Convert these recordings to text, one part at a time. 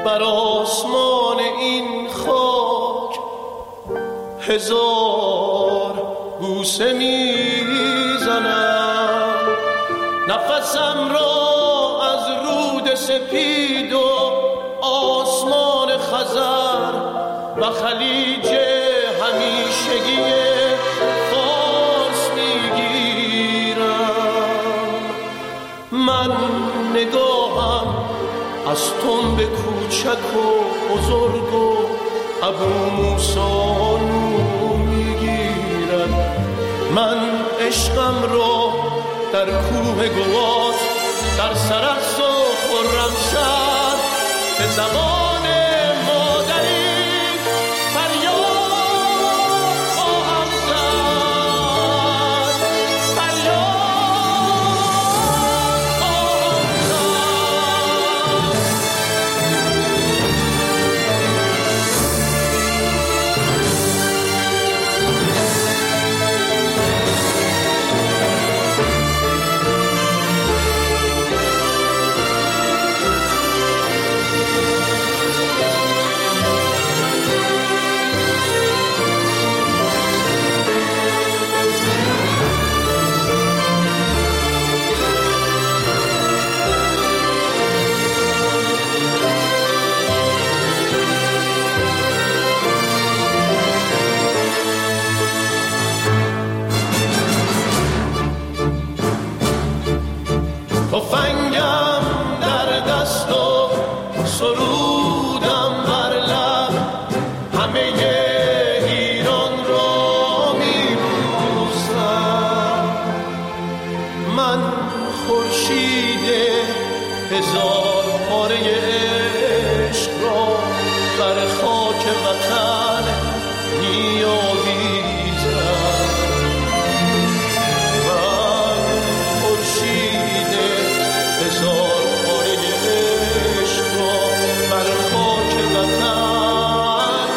بر آسمان این خاک هزار بوسه میزنم، نفسم را از رود سپید و آسمان خزر و خلیج همیشگی فارس میگیرم. من نگاهم از تنب کوچک و بزرگ و ابو موسی نور میگیرد. من عشقم را در کوه گوات، در سرخس و خرمشهر به زبان مادری فریاد خواهم زد، فریاد خواهم تفنگم در دست و سرودم بر لب، همه ایران را میبوسم. من خورشید هزار پاره عشق را بر خاک وطن میآویزم. من خورشید هزار پاره عشق را بر خاک وطن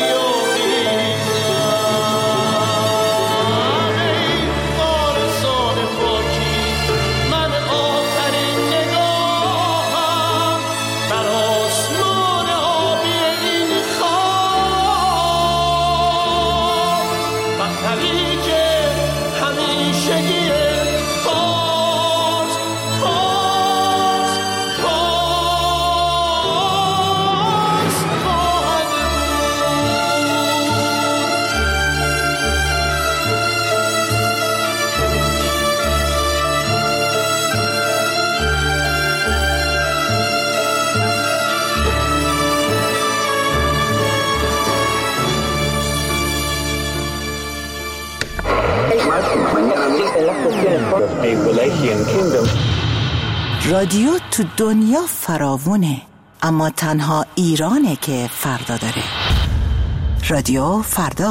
میآویزم. ای وارثان خاکی، من آخرین نگاهم بر آسمان آبی این خاک و خلیج همیشگی فارس، فارس، فارس خواهد رادیو تو دنیا فراوونه، اما تنها ایرانه که فردا داره. رادیو فردا.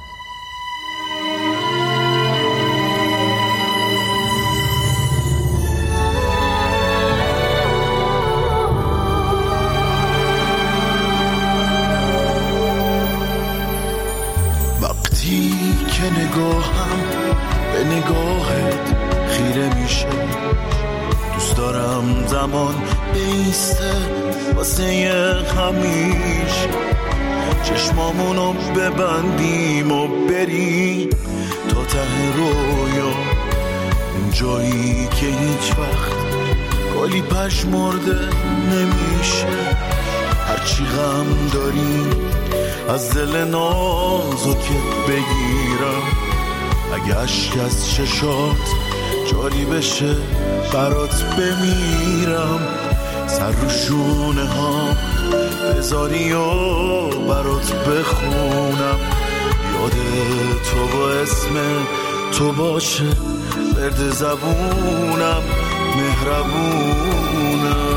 وقتی که نگاهم به نگاهت خیره میشه، دوست دارم زمان بیسته واسه همیشه، چشمامونو ببندیم و بریم تا ته رویا، اون جایی که هیچ وقت گلی پژمرده نمیشه. هرچی غم داری از دل نازکت بگیرم، اگه اشک از چشات جاری بشه برات بمیرم. سر رو شونه ها بذاری و برات بخونم، یاد تو با اسم تو باشه ورد زبونم، مهربونم.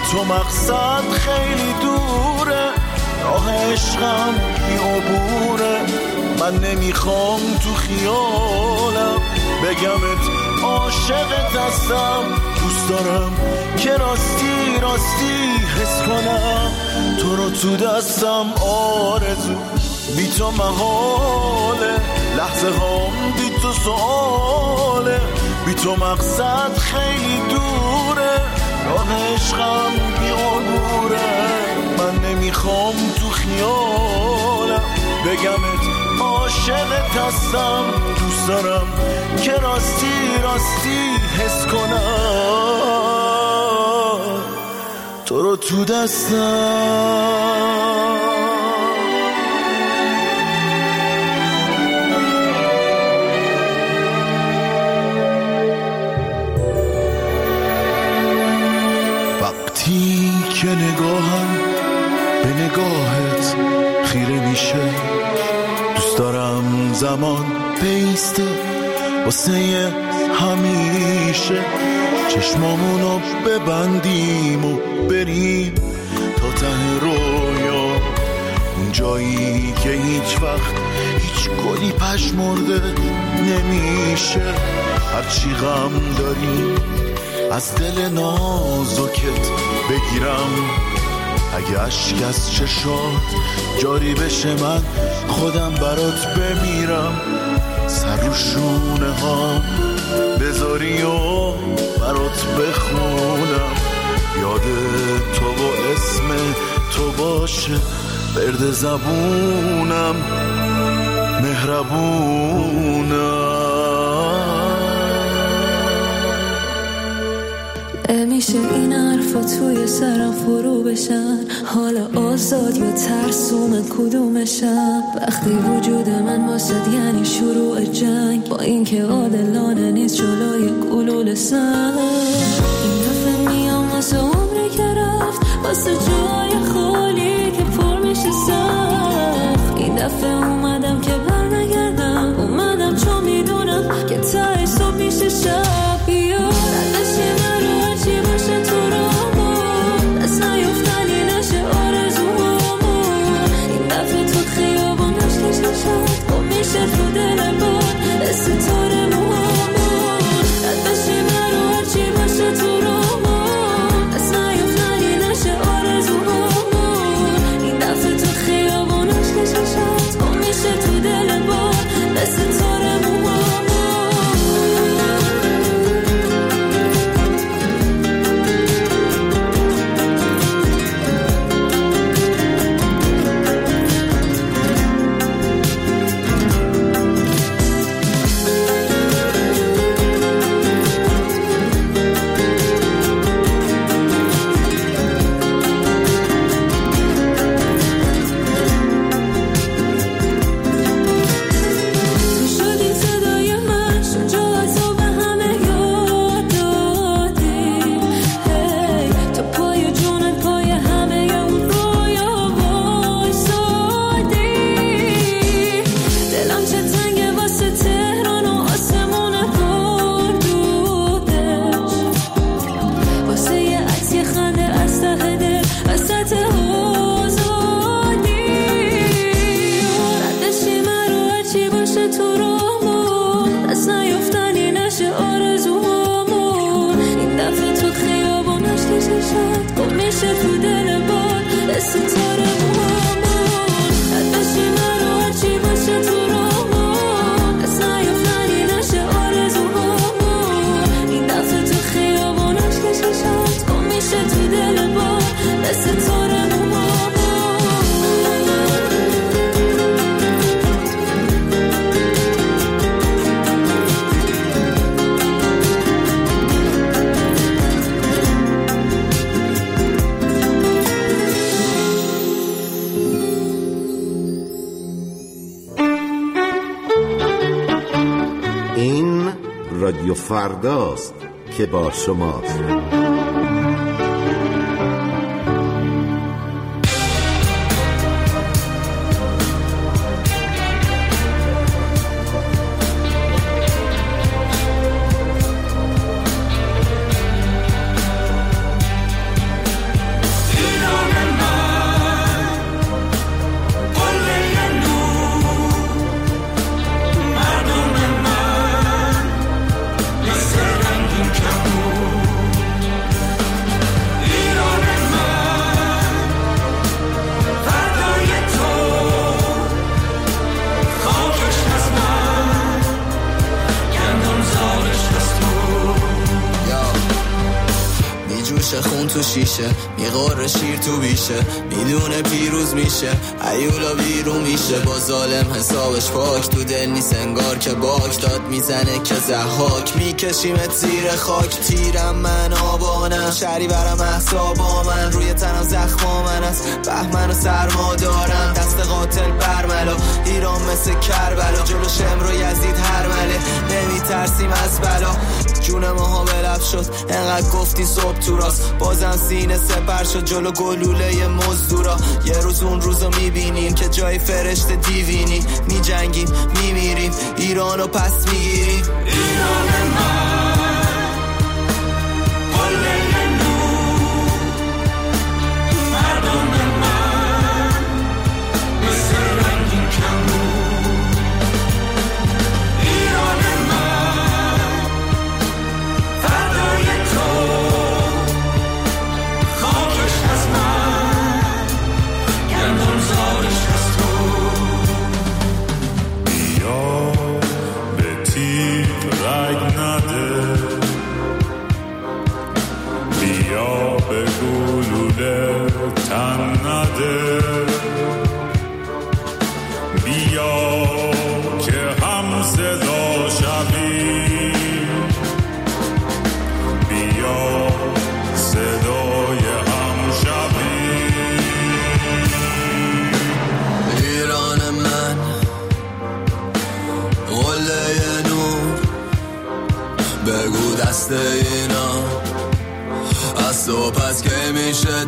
تو مقصد خیلی دوره، راه عشقم بی عبوره. من نمیخوام تو خیالم بگمت عاشقت هستم، دوست دارم که راستی راستی حس کنم تو رو تو دستم. آرزو بی تو محاله، لحظه هم بی تو سؤاله. بی تو مقصد خیلی دوره، راه عشقم بی عبوره. من نمیخوام تو خیالم بگمت عاشقت هستم، دوست دارم که راستی راستی حس کنم تو رو تو دستم. وقتی که نگاهم به نگاهت خیره میشه، دوست دارم زمان بیسته واسه همیشه. چشمامونو ببندیم و بریم تا ته رویا، اون جایی که هیچ وقت هیچ گلی پژمرده نمیشه. هرچی غم داری از دل نازکت بگیرم، اگه اشک از چشات جاری بشه من خودم برات بمیرم. سر رو شونه ها بذاری و برات بخونم، یاد تو و اسم تو باشه برد زبونم، مهربونم. نمیشه این حرفا توی سرم فرو بشن، حالا آزاد یا ترسوم کدومشم. وقتی وجود من واسد یعنی شروع جنگ، با اینکه عادلانه نیست جلوی گلوله سنگ. این دفعه میام واسه عمری که رفت، واسه جای خالی که پر میشه سخت. این دفعه اومدم که برنگردم، اومدم چون میدونم که ته صبح میشه شب. بیا ردشی من رو هرچی باشه تو رامون، دست نیفتنی نشه آرزومون. این دفعه تو خیابون عشقش نشد، گم میشه تو دل باد ستاره موامون. ردشی من رو هرچی باشه تو رامون، دست نیفتنی نشه آرزومون. این دفعه تو خیابون عشقش نشد، گم میشه تو دل باد ستاره موامون. رادیو فرداست که با شماست. شیشه، میقره شیر تو بیشه، میدونه پیروز میشه، ایولا بیرون میشه، با ظالم حسابش پاک، تو دل نیست انگار که باک داد میزنه که زحاک، میکشیمت زیر خاک، تیرم من آبانم، شری برم احسابا من، روی تنم زخما من است، بهمن و سرما دارم، دست قاتل برملا، ایران مثل کربلا، جلو شمر و یزید هرمله، نمیترسیم از بلا، جون ماها بلب شد، انقدر گفتی صبح تو راست، بازم سینه سپر شد جلو گلوله مزدورا، یه روز اون روزو میبینیم که جای فرشته دیوینی، میجنگیم میمیریم، ایرانو پس میگیریم. ایران من قله نور، مردم من مثل رنگین کمون، ایران من فردای تو، خاکش از من، گندم زارش از تو. بیا به تیغ رگ نده، بیا به گلوله تن نده، بیا که هم صدا شوی، بیا صدای هم شوی. ایران من قله نور، بگو دست اینا از تو پس که میشه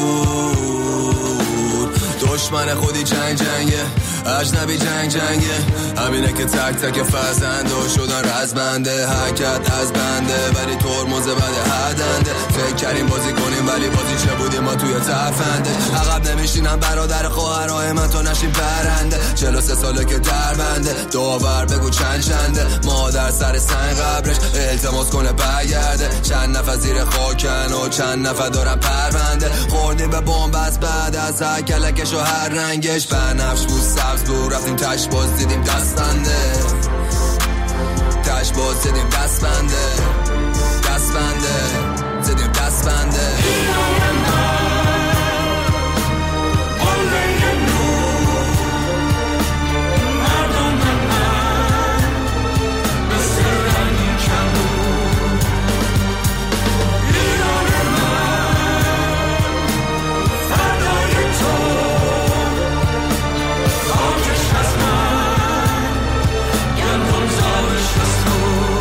دور، دشمن خودی جنگ جنگه، اجنبی جنگ جنگه، همینه که تک تک فرزنده شدن رزمنده، حرکت از بنده ولی ترمز بده هدنده، فکر کردیم بازی کنیم ولی بازی چه بودیم ما توی ترفنده، عقب نمیشینم برادر خواهرای من تا نشیم پرنده، 43 ساله که در بنده، داور بگو چند چنده، مادر سر سنگ قبرش التماس کنه برگرده، چند نفر زیر خاکن و چند نفر دارن پرونده، خوردیم به بمب از بعد از هر کلکش و هر رنگش، بنفش بود سبز بود، رفتیم تش باز دیدیم دست بنده، تش باز دیدیم دست بنده، دست بنده دیدیم دست بنده. ایران من قله نور، مردم من مثل رنگین کمون، ایران من فردای تو، خاکش از من، گندم زارش از تو.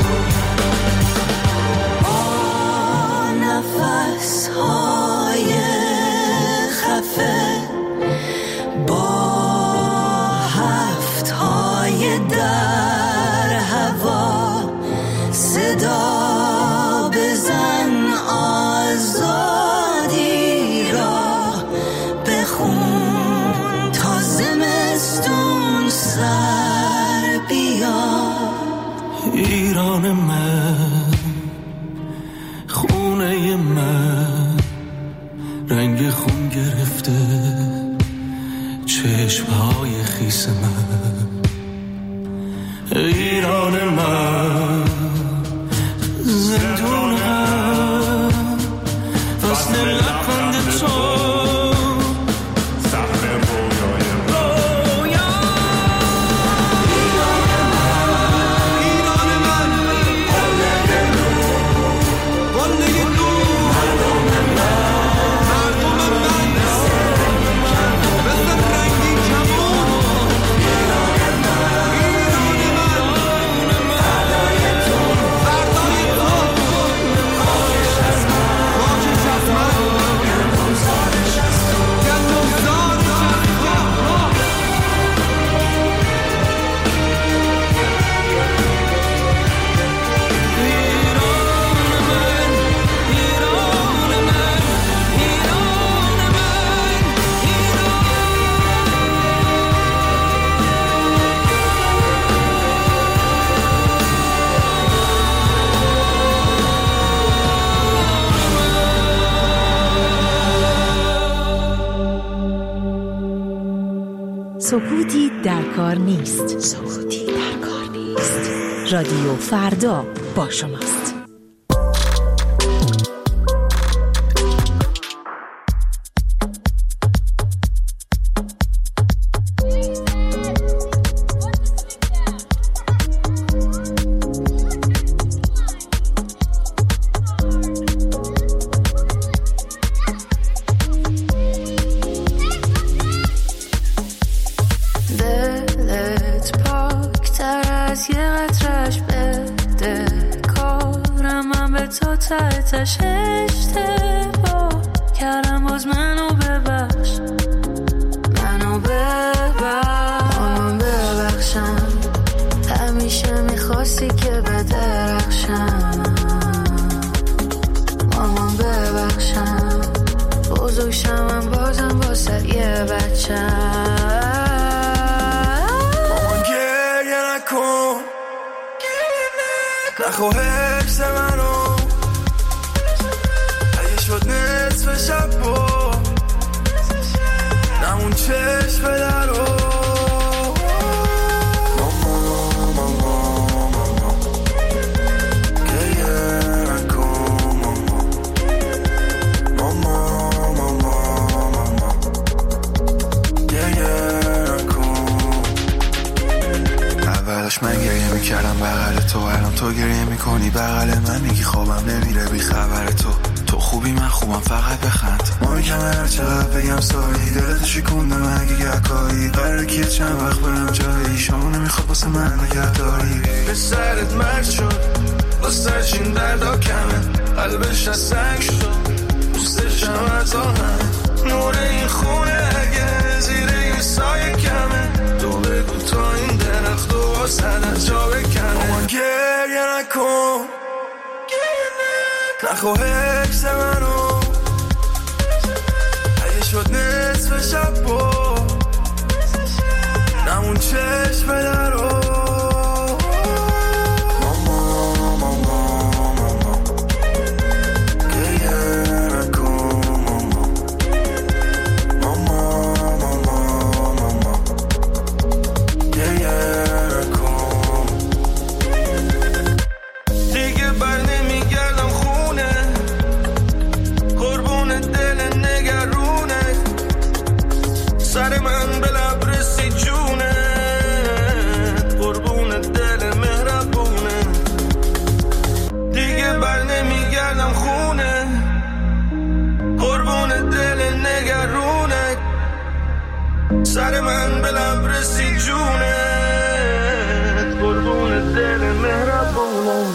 نفس های خفه با هفت های در هوا، صدا بزن آزادی را بخون تا زمستون سر بیاد. ایران من خونه من رنگ خون گرفته، چشمهای خیس من، ایران من زندونم وصل لبخند تو، سکوتی در کار نیست. سکوتی در کار نیست. رادیو فردا با شماست. تهش اشتباه کردم، باز منو ببخش، منو ببخشم. همیشه میخواستی که بدرخشم، مامان ببخشم، بزرگ شمم بازم واسه یه بچم. مامان گریه نکن، نخوا حفظ منو، اگه شد نصف شب با نمون چشم درو. من گریه میکردم بغل تو، الان تو گریه میکنی بغل من، میگی خوابم نمیره بی خبر تو خوبی من خوبم فقط بخند. ما میگم هر چقدر بگم ساری، دلتو شکوندم اگه گهکایی، قراره که چند وقت برم جایی، شما نمیخواد واسه من نگه داری. به سرت مرد شد، واسه این دردا کمه، قلبش از سنگ شد، دوستشم از آهن، نور این خونه اگه زیر این سایه کمه، تو بگو تا این درخت و واسه از جا بکنه. مامان گریه نکن، نخوا حفظ منو، اگه شد نصف شب با نمون چشم درو. سر من به لب رسی جونه، قربون دل مهربونه، دیگه بر نمیگردم خونه، قربون دل نگرونه، سر من به لب رسی جونه، قربون دل مهربونه.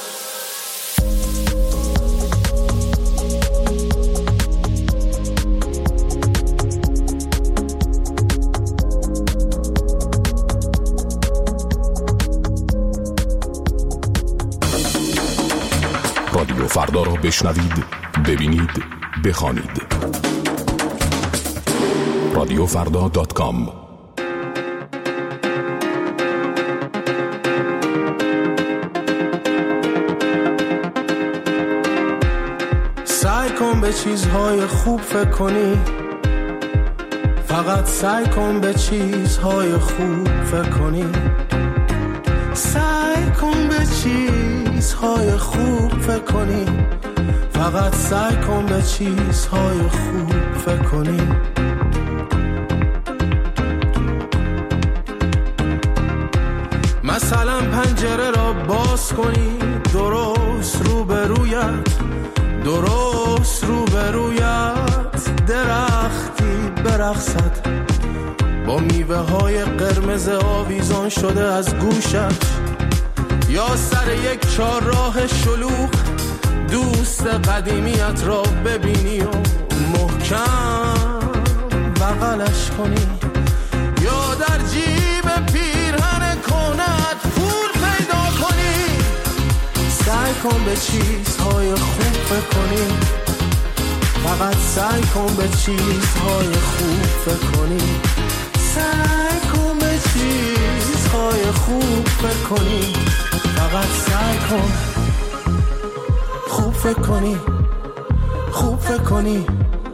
رادیو فردا را بشنوید، ببینید، بخوانید. radiofrda.com. سعی کن به چیزهای خوب فکر کنی، فقط سعی کن به چیزهای خوب فکر کنی، سعی کن به چیزهای خوب فکر کنی، فقط سعی کن به چیزهای خوب فکر کنی. مثلا پنجره را باز کنی، درست روبرویت، درست روبرویت درختی برقصد، با میوه های قرمز آویزان شده از گوشت، یا سر یک چهارراه شلوغ دوست قدیمیت را ببینی و محکم بغلش کنی، یا در جیب پیرهن کنت پول پیدا کنی. سعی کن به چیزهای خوب فکر کنی، فقط سعی کن به چیزهای خوب فکر کنی، سعی کن به چیزهای خوب فکر کنی، فقط سعی کن خوب فکر کنی، خوب فکر کنی.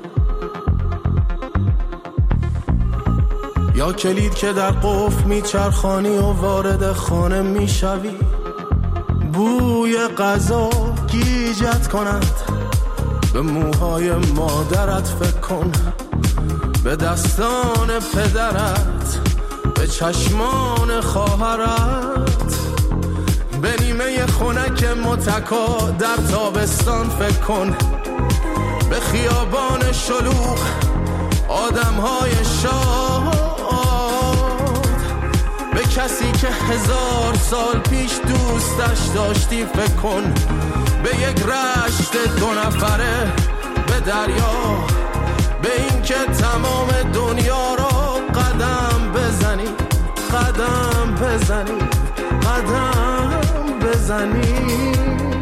یا کلید که در قفل میچرخانی و وارد خانه میشوی، بوی غذا گیجت کند، به موهای مادرت فکر کن، به دستان پدرت، به چشمان خواهرت، به نیمه خنک متکا در تابستان فکر کن، به خیابان شلوغ آدمهای شاد، به کسی کسی که 1000 سال پیش دوستش داشتی، فکر کن به یک رشت 2 نفره به دریا، به این که تمام دنیا رو قدم بزنی، قدم بزنی، قدم بزنی.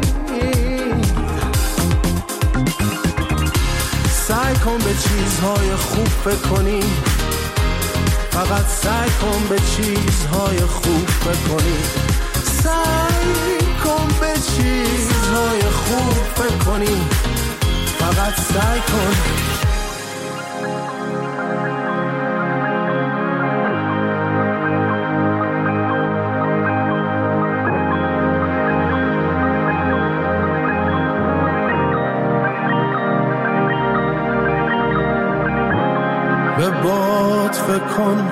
سعی کن به چیزهای خوب فکر کنی، فقط سعی کن به چیزهای خوب فکر کنی، سعی کن به چیزهای خوب فکر کنی، فقط سعی کن. به باد فکر کن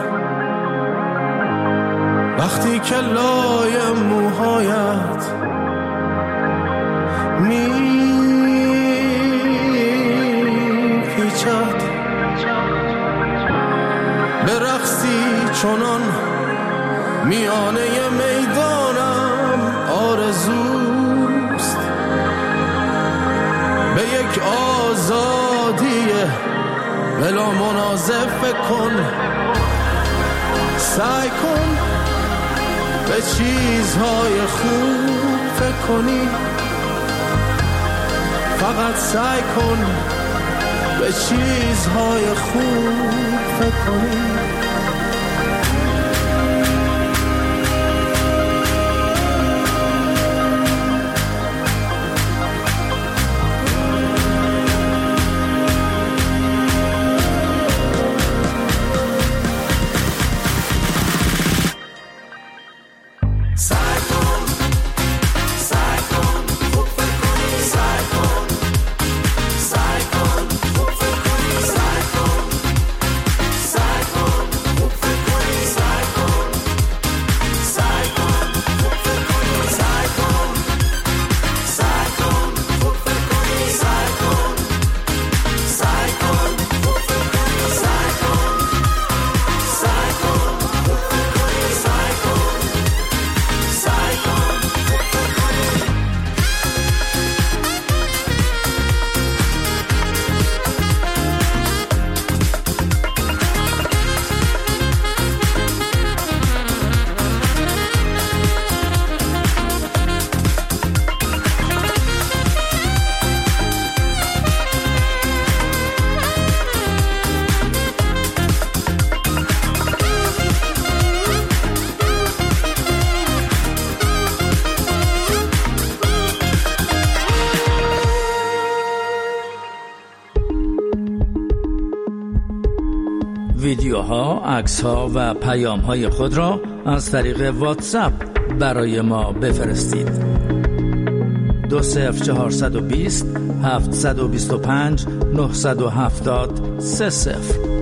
وقتی که لای موهایت میپیچد، به رقصی چنان میانه میدانم آرزوست، به یک آزادی بلا منازع فکر کن، سعی کن به چیزهای خوب فکر کنی، فقط سعی کن به چیزهای خوب فکر کنی. ویدیوها، عکس‌ها و پیام‌های خود را از طریق واتساپ برای ما بفرستید. 20420 725 970 30.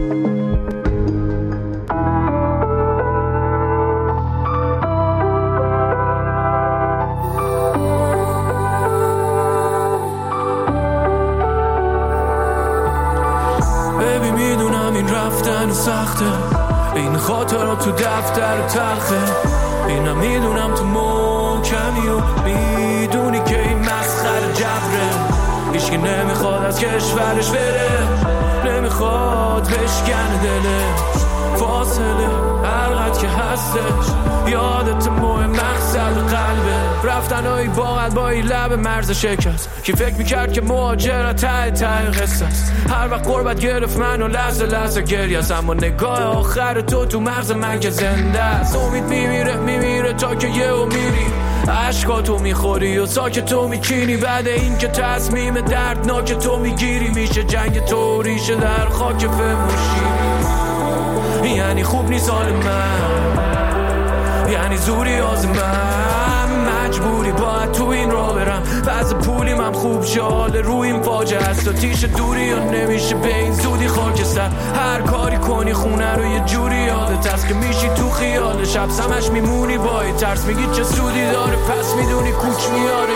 سخته این خاطرات تو دفتر تلخه، اینم میدونم تو محکمی و میدونی که این مسخره جبره، هیچکی نمیخواد از کشورش بره، نمیخواد بشکنه دلش، فاصله هرقدر که هستش یادت مهم مقصد قلبه، رفتنهایی باقل با این لب مرز شکست، کی فکر میکرد که مهاجرت ته قصه است، هر وقت قربت گرفت منو لحظه لحظه گریه است، اما نگاه آخر تو مغز من که زنده است، امید میمیره تا که یهو میری، عشقاتو میخوری و ساکت تو میچینی، بعد این که تصمیم دردناک تو میگیری، میشه جنگ تو ریشه در خاک فموشی، یعنی خوب نیست حال من، یعنی زوری از من، مجبوری باید تو این را برم، بعض پولیم هم خوب شاله روی این فاجعه است و تیش دوری و نمیشه به این زودی خاکستر، هر کاری کنی خونه رو یه جوری یادت هست که میشی تو خیال شب سمش میمونی با این ترس، میگی چه سودی داره پس میدونی کوچ میاره،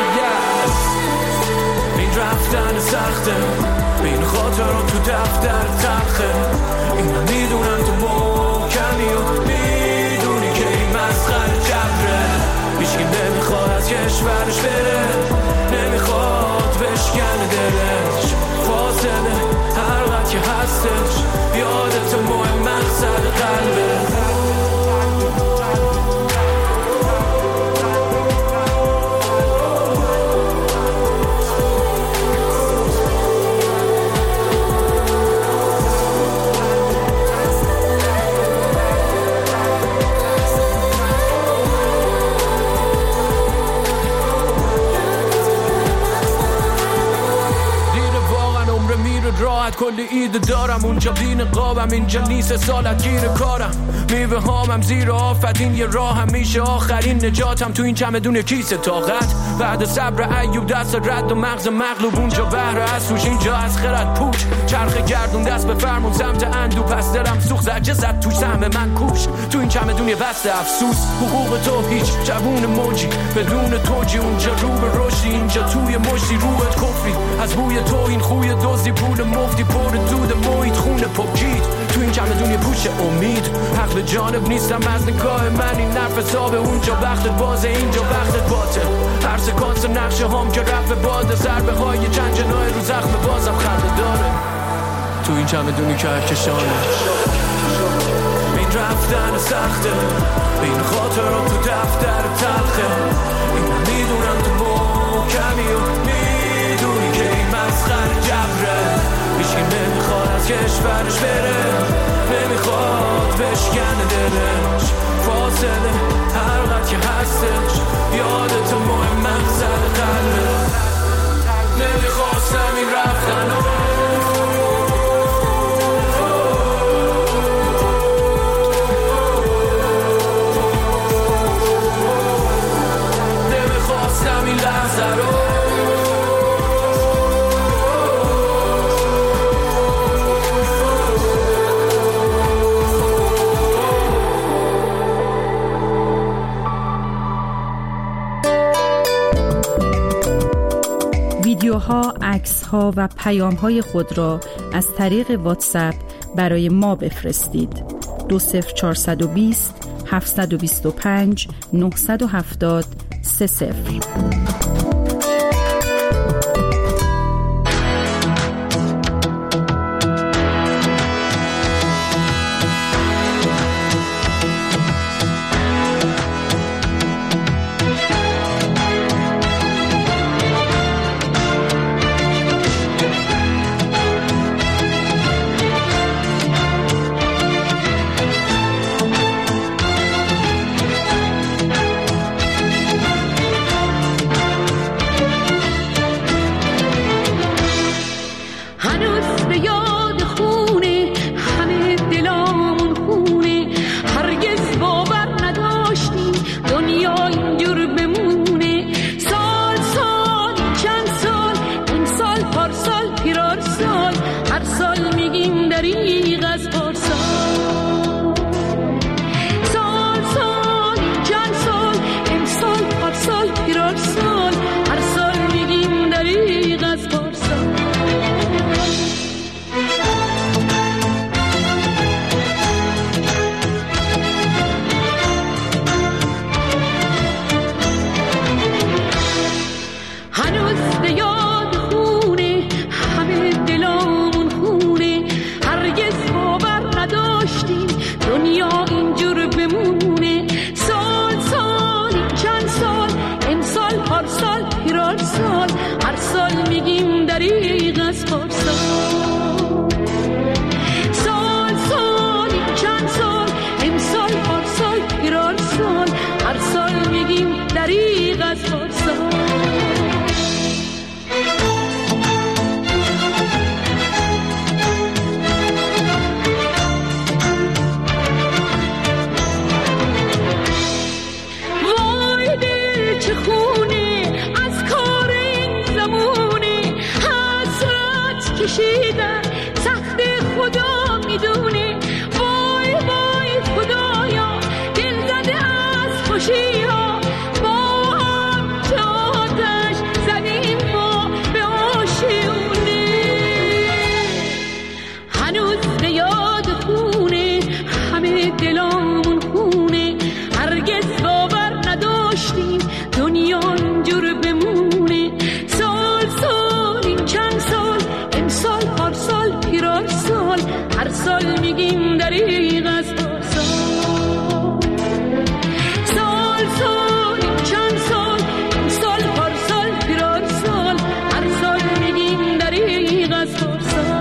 این رفتن سخته، این خاطرات تو دفتر تلخه، اینا میدونن تو محکمی و میدونی که این مسخره هستش، یادت مهم مقصد قلبه. راحت کلی ایده دارم، اونجا بین قابم، اینجا نیست سالت گیر کارم. میوه هامم زیر آفت، این یه راه هم میشه آخرین نجاتم. تو این چمدون کیسه طاقت، بعد صبر ایوب دست رد و مغز مغلوب. اونجا بهر اسوش، اینجا از خرد پوچ. چرخ گردون دست به فرمون سمت اندو، پس درم سوخ زجه زد توش سهم من کوش. تو این چمدون یه بسته افسوس، حقوق تو هیچ جوون موجی بدون توجی. اونجا رو به رشدی، اینجا توی مشتی روحت کفری. از بوی تو این خوی دوزی، پول مفتی پر دود محیط خونه پاکید. تو این چمدون یه پوش امید، حق به جانب نیستم از نگاه من. این نرف حسابه، اونجا وقتت بازه، اینجا وقتت باته. هر سکانس نقشه هم که رفت باده، ضربه های چند جنای رو زخم بازم خنده داره. تو این چمدونی که کشانه، این رفتن سخته، این خاطرات تو دفتر تلخه. این میدونم تو محکمی و میدونی که این مسخر جبره. هیچکی نمیخواد از کشورش بره، نمیخواد بشکنه دلش. فاصله هر وقت که هستش، یادت مهم مقصد قلبه. نمیخواستم این رفتنو، نمیخواستم این لحظه رو. ویدیوها، عکس‌ها و پیام‌های خود را از طریق واتساپ برای ما بفرستید. 20420 725 970 30. سال سال میگیم دریغ از پارسال. سال سال چند سال، سال پارسال پیرار سال، هر سال میگیم دریغ از پارسال.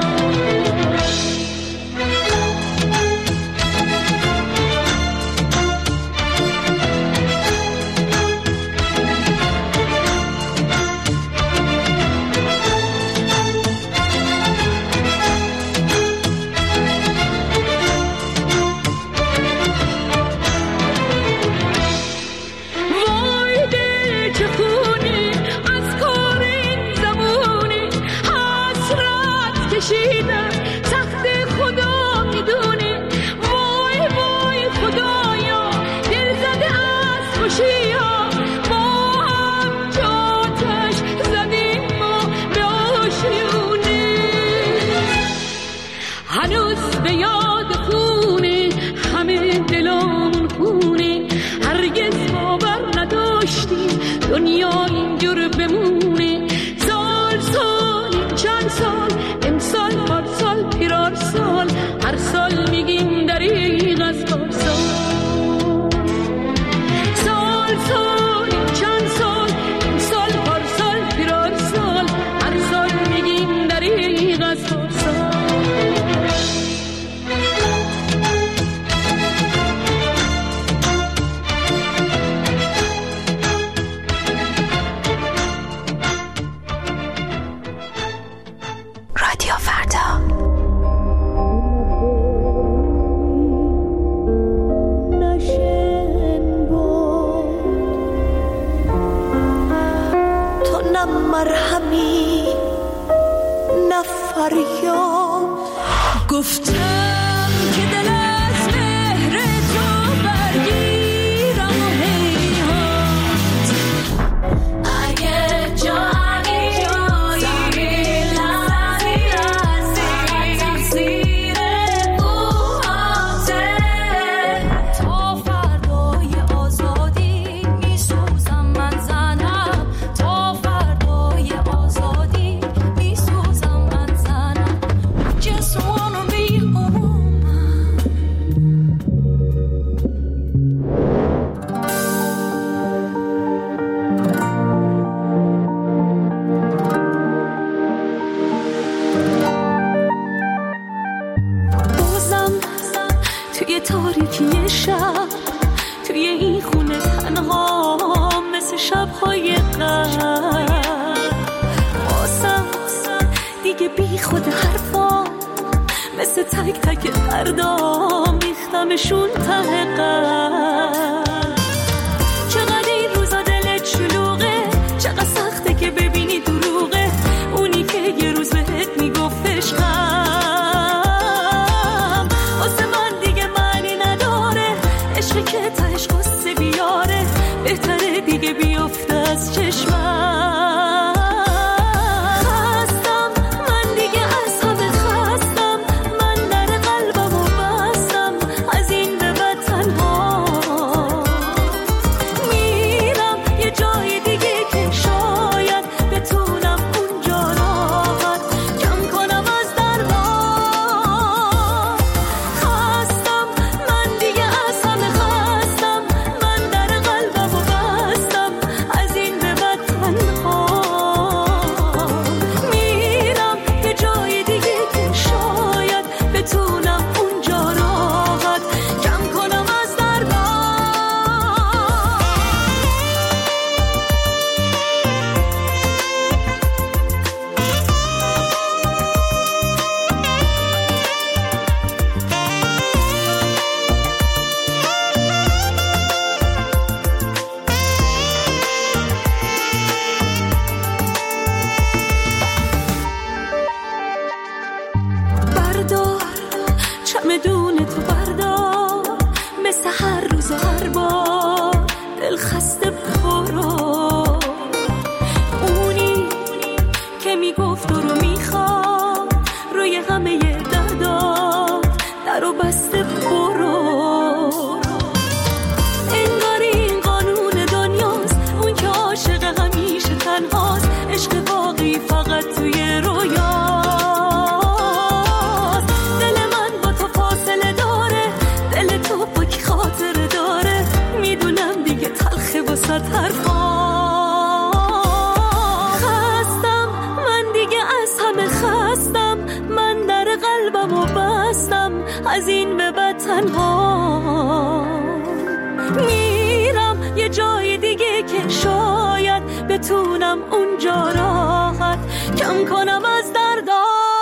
دنیا اینجور بمونه. سال سال چند سال، امسال پارسال پیرار سال، هر سال میگیم دریغ از پارسال. سال سال چند سال، امسال پارسال پیرار سال، هر سال میگیم دریغ از پارسال. مرهمی نفریاد گفتم که دل از مهر تو برگیرم و هیهات اگه جایی جایی تفسیر اوهاته تا فردای آزادی میسوزم من زنم، تا فردای آزادی میسوزم من زنم. Just wanna be home. بازم توی تاریکی شب، توی این خونه تنها مثل شب‌های قبل، بازم دیگه بی خود حرفا مثل تک تک دردام ریختمشون ته قلب. چقدر این روزا دلت شلوغه، چقدر سخته که ببینی دروغه اونی که یه روز بهت میگفت عشقم. واسه من دیگه معنی نداره عشقی که تهش قصه بیاره، بهتره دیگه بیفته از چشمم. خستم من دیگه از همه خستم، من در قلبمو بستم از این به بعد تنها میرم یه جای دیگه که شاید بتونم اونجا راحت کم کنم از دردام. خستم من دیگه از همه خستم، من در قلبمو بستم از این به بعد تنها میرم یه جای دیگه که شاید بتونم اونجا راحت کم کنم از دردام. بردار چمدون تو بردار، مثل هر روز و هر بار دل خسته برو. اونی که میگفت رو میخوام روی همه دردا درو بسته برو. انگار این قانون دنیاست، اون که عاشق همیشه تنهاست، عشق واقعی فقط توی رویاست. دل من با تو بد حرفا. خستم من دیگه از همه خستم، من در قلبمو بستم از این به بعد تنها. میرم یه جای دیگه که شاید بتونم اونجا راحت کم کنم از دردا.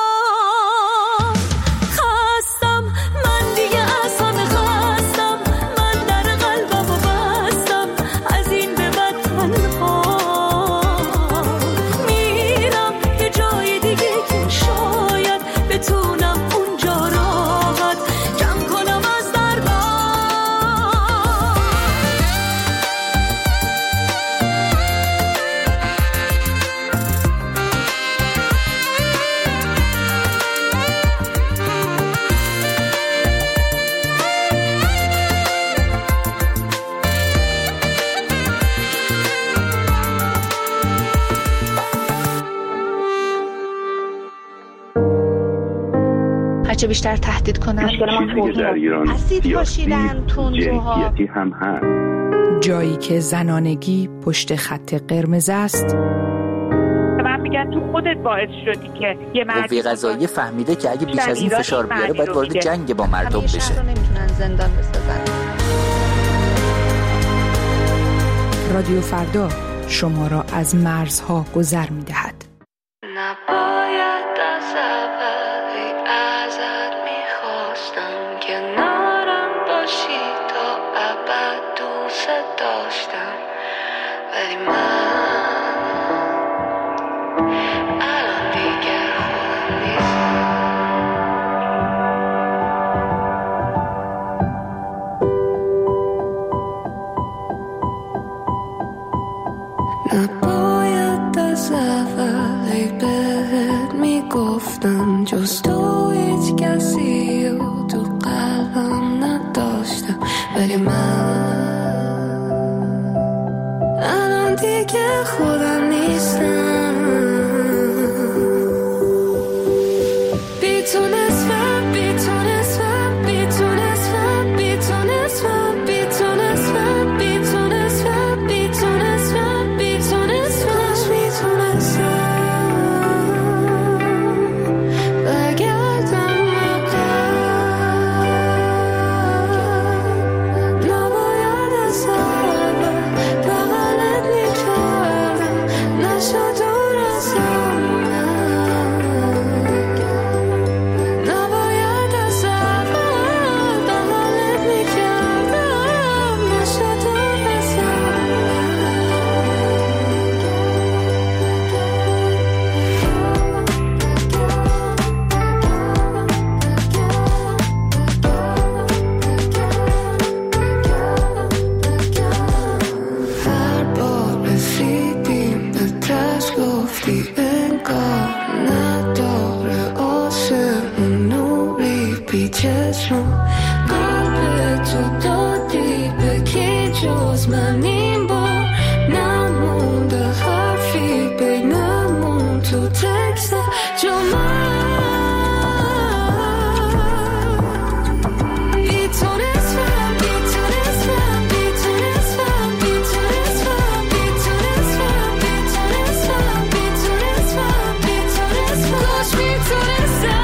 خستم من دیگه از همه خستم، من در قلبمو بستم از این به بعد تنها. میرم یه جای دیگه که شاید بتونم اونجا راحت کم کنم از دردا. هرچه بیشتر تهدید کنن چیزی که در ایران سیاسی جنسیتی هم هست. جایی که زنانگی پشت خط قرمز است. من میگم تو خودت باعث شدی که یه مردی قضایی فهمیده که اگه بیش از این فشار بیاره باید وارد جنگ با مردم بشه. شهر رو نمیتونن زندان بسازن. رادیو فردا شما را از مرزها گذر می‌دهد. نباید از اولی ازت میخواستم که نارم باشی تا ابد دوست داشتم، ولی من الان دیگه خودم نیستم. نباید از اولی بهت میگفتم جز تو هیچ کسی رو تو قلبم نداشتم، ولی من الان دیگه خودم نیستم. بیتونستم بیتونستم بیتونستم بیتونستم بیتونستم بیتونستم بیتونستم بیتونستم میتونستم بگردم عقب. نباید از اول بغلت میکردم نشد دور ازم. نباید از اول بغلت میکردم نشد دور ازم. هر بار رسیدیم به تش گفتی انگار نداره آسمون نوری بی چشم. قلب تو دادی به کی جز من این بار، نمونده حرفی بینمون تو تکست جو من. بیتونستم بیتونستم بیتونستم بیتونستم بیتونستم بیتونستم بیتونستم بیتونستم کاش میتونستم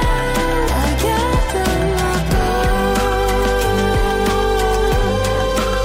بگردم عقب.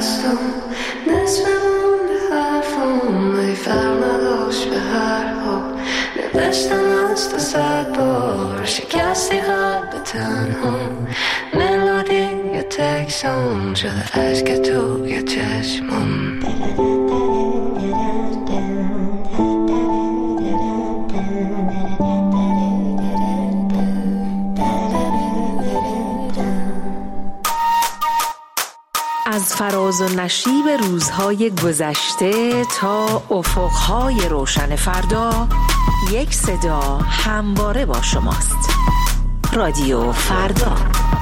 هستم نصف مونده حرفم ای فرق نداشت به هر حال نوشتم از تو 100 بار شکستی قلب تنها ملودی یه تکسام شده عشق تو یه چشمم از فراز و نشیب روزهای گذشته تا افقهای روشن فردا، یک صدا همواره با شماست. رادیو فردا.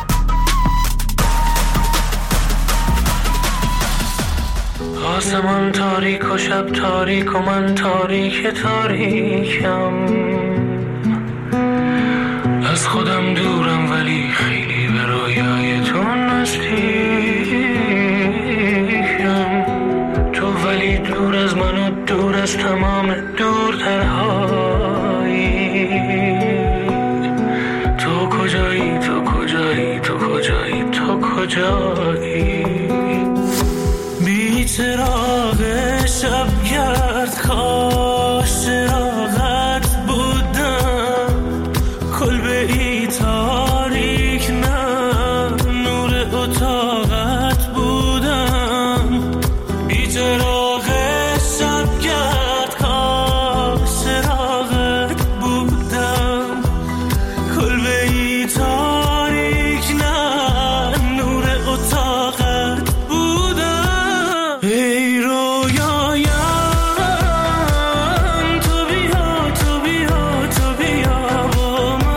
آسمان تاریک و شب تاریک و من تاریک تاریکم، از خودم دورم ولی خیلی به رویای تو نزدیکم، تو ولی دور از من و دور از تمام دورترهایی. تو کجایی تو کجایی تو کجایی تو کجایی؟ بی چراغ شبگرد کاش چراغت بودم، کلبه ای تاریک نه نور اتاقت بودم. بی چراغ شبگرد کاش چراغت بودم، کلبه ای تاریک نه نور اتاقت بودم. ای رویایم تو بیا تو بیا تو بیا با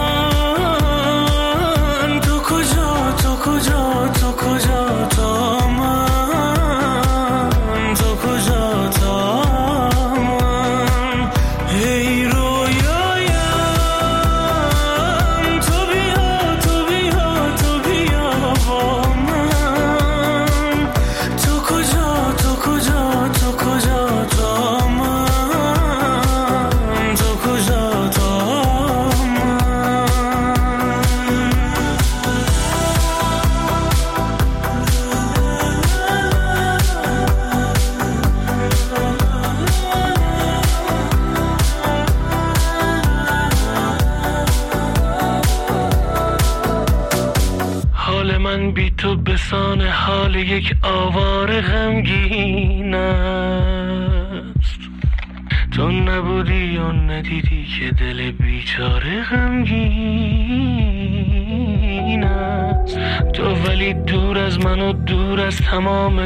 من، تو کجا تو کجا تو کجا تا من، تو کجا تا من. ای رویایم تو بیا تو بیا تو بیا با من، تو کجا تو کجا تو کجا تا من، تو کجا تا من. حال من بی تو بسان حال یک آواره غمگین است، تو نبودی و ندیدی که دل بیچاره غمگین است. تو ولی دور از من و دور از تمام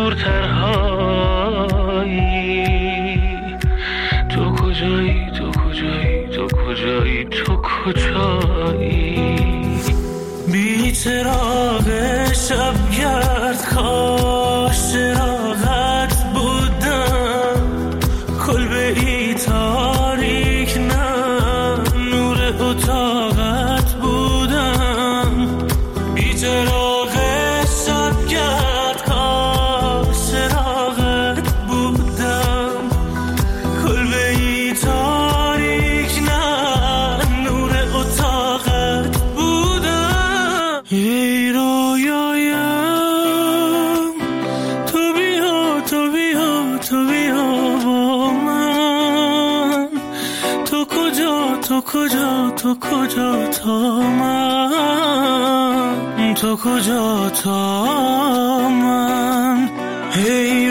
دورترهایی. تو کجایی تو کجایی تو کجایی تو کجایی؟ بی چراغ شبگرد کاش چراغت بودم، کلبه ای تاریک نه نور اتاقت بودم. بی چراغ شبگرد کاش چراغت بودم، کلبه ای تاریک نه نور اتاقت بودم. ای رویایم تو بیا تو بیا تو بیا با من، تو کجا تو کجا تو کجا تا من، تو کجا تا من. ای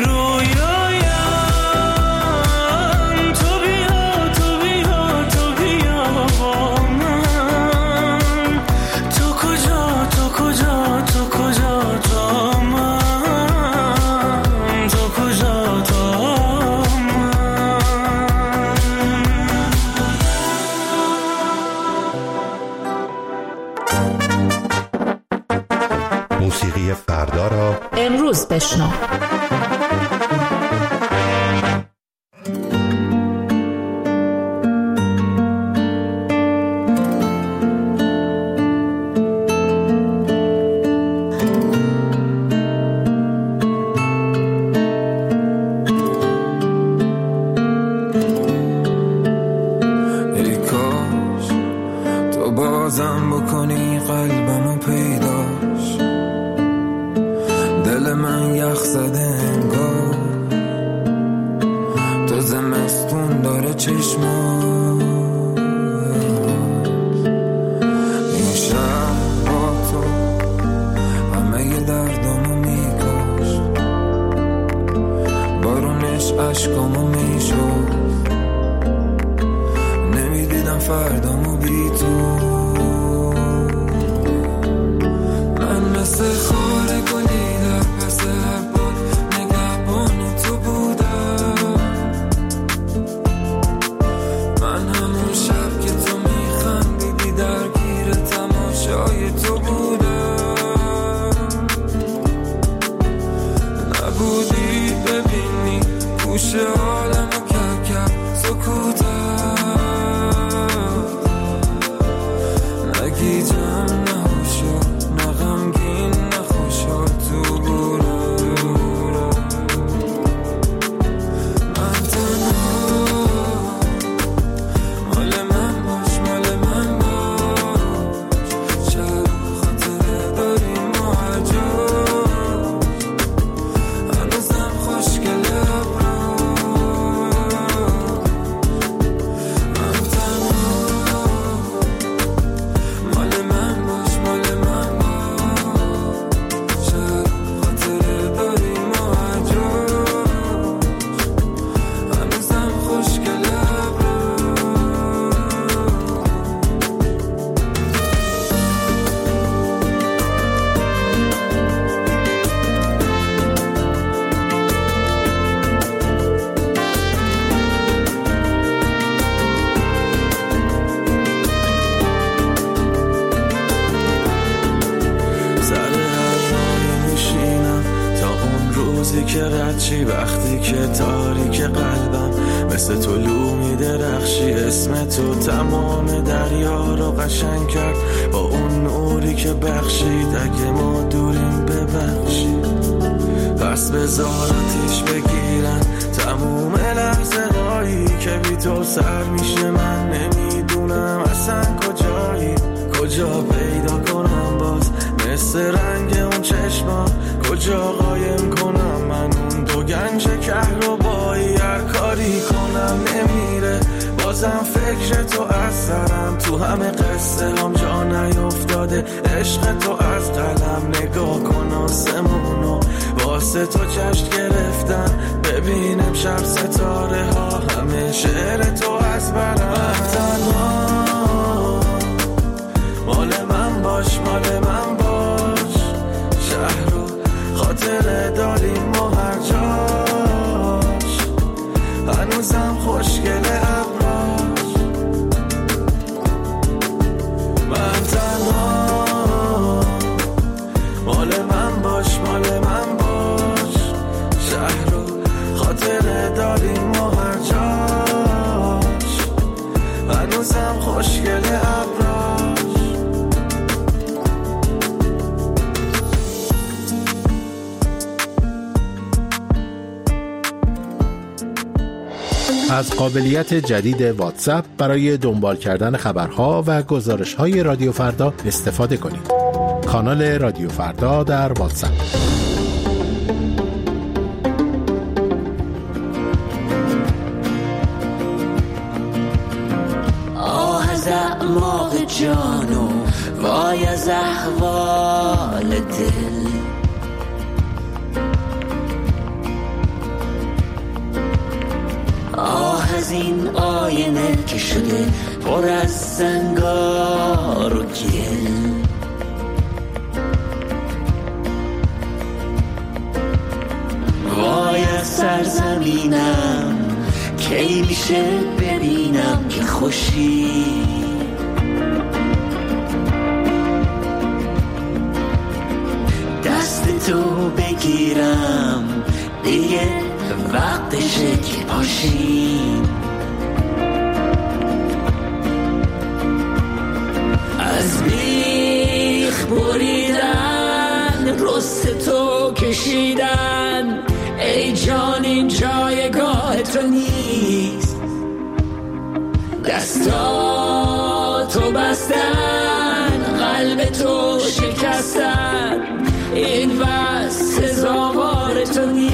رویایم تو بیا تو بیا تو بیا با من، تو کجا تو کجا تو کجا تا من، تو کجا تا موسیقی فردا را امروز بشنوید. زده انگار تو زمستون داره چشمان این شهر با تو همه ی دردامو میکاش بارونش عشقامو میشد نمیدیدم فردامو بی تو من مثل خاره گلی در پس هر باد نگهبان تو بودم من همون شب که تو میخندیدی درگیر تماشای تو بودم نبودی ببینی گوش عالم و ککم سکوتم نگیجم نهوشا نغمگین نخوشا تو بودم من تنها مال من باش مال من باش شب خاطره داریم ما هر جا هنوزم خوشگله وقتی که تاریک قلبم مثل طلوع میدرخشی اسم تو تمام دریا رو قشنگ کرد با اون نوری که بخشید اگه ما دوریم ببخشید پس بذار آتیش بگیرن تموم لحظه هایی که بی تو سر میشه من نمیدونم اصلا کجایی کجا پیدا کنم باز مثل رنگ اون چشما کجا قایم کنم من اون دو گنج کهربایی هر کاری کنم نمیره بازم فکر تو از سرم تو همه قصه هم جا نیفتاده عشق تو از قلم نگاه کن آسمونو واسه تو جشن گرفتن ببینم شب ستاره ها همه شعر تو از برم تنها مال من باش مال من باش شهر رو خاطره داریم ما هر جاش هنوزم خوشگله ابراش من تنها مال من باش مال من باش شهر رو خاطره داریم ما هر جاش هنوزم خوشگله ابراش از قابلیت جدید واتساپ برای دنبال کردن خبرها و گزارش‌های رادیو فردا استفاده کنید. کانال رادیو فردا در واتساپ. آه از اعماق جانو وای از احوال دل آه از این آینه که شده پر از سنگار و گل وای از سرزمینم کی میشه ببینم که خوشی دست تو بگیرم دیگه وقتشه که پاشیم از بیخ بریدن رست تو کشیدن ای جان این جایگاه تو نیست دستاتو بستن قلب تو شکستن این بس سزاوار تو نیست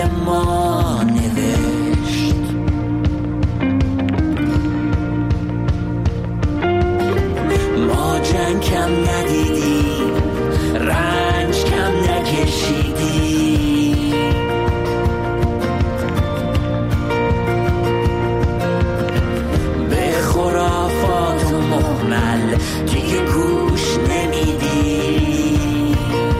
ما نوشت. ما جنگ کم ندیدیم، رنج کم نکشیدیم، به خرافات و مهمل دیگه گوش نمیدیم.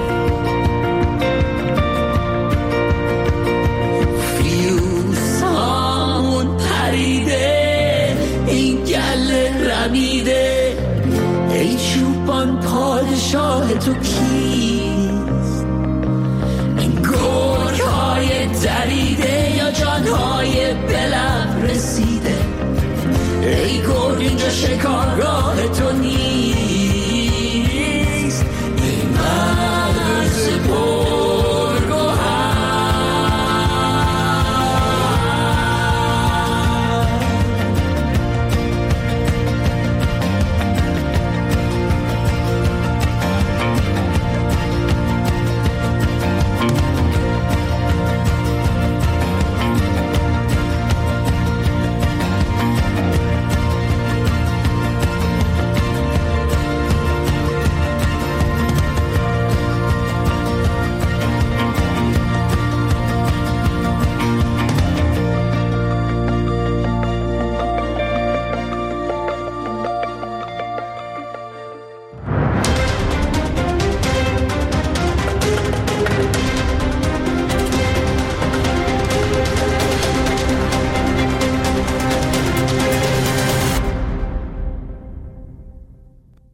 فیوزهامون پریده، این گله رمیده، ای چوپان پادشاه تو کیست؟ این گرگ‌های دریده یا جان‌های بلب رسیده؟ ای گرگ اینجا شکارگاه تو